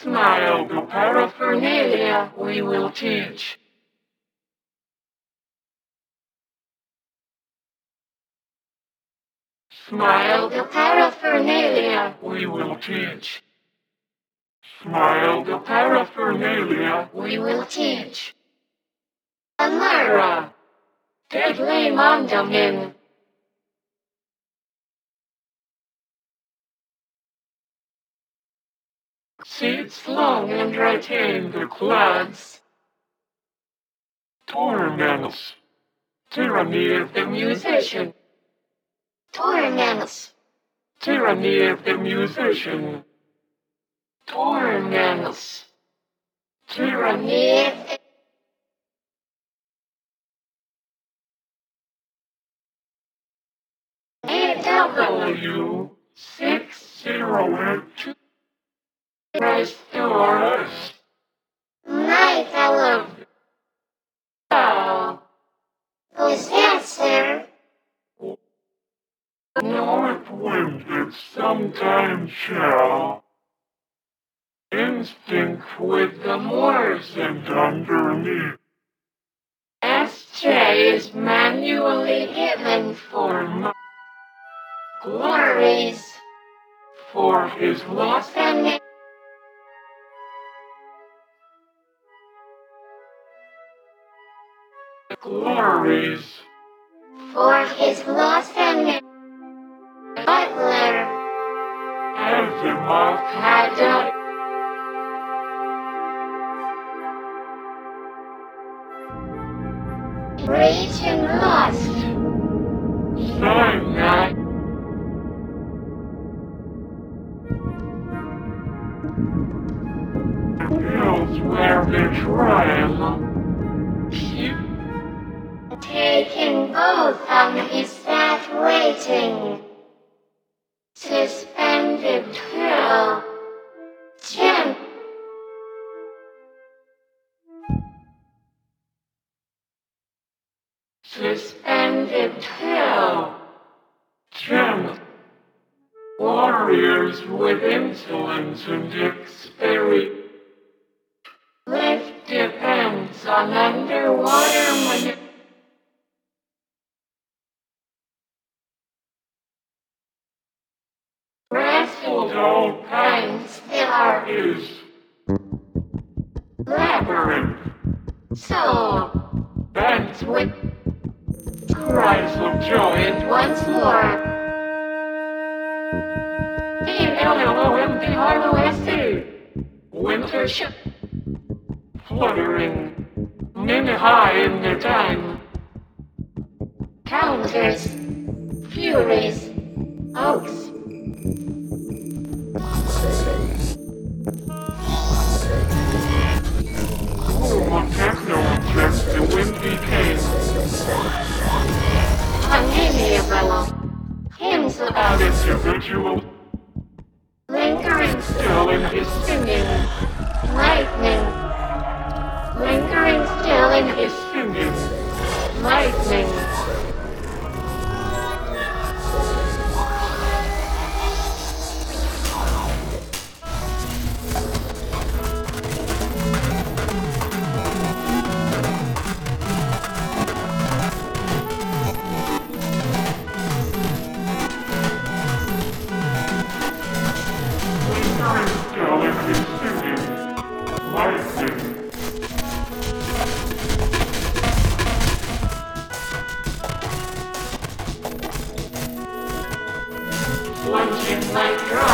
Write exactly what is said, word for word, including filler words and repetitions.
Smile the paraphernalia we will teach. Smile the paraphernalia we will teach. Smile the paraphernalia we will teach. Amara, deadly mandamin. Seats long and retain the clods. Torments, tyranny of the musician. Torments, tyranny of the musician. Torments, tyranny of the A W six zero eight two. Restore us. My fellow. Oh. Who's that, sir? North wind that sometimes shall. Instinct with the moors and underneath. S J is manually given for my glories. For his lost and glories. For his lost and butler. Asimov had a region lost. Sinai. Hills where the trial. Taking both on his fat waiting. Suspended till Jim. Suspended till Jim. Warriors with insolence and experience. Lift depends on underwater maneuver. Wrestled all kinds there are is labyrinth. So bent with cries of joy and once more. B L L O M B R O S T. Winter ship. Fluttering. Many high in the time. Counters. Furies. Oaks. Oh, techno objects the wind became. Unamiable. Hymns about individual. Lingering still in his singing. Lightning. Lingering still in his singing. Lightning. Plunging like dry.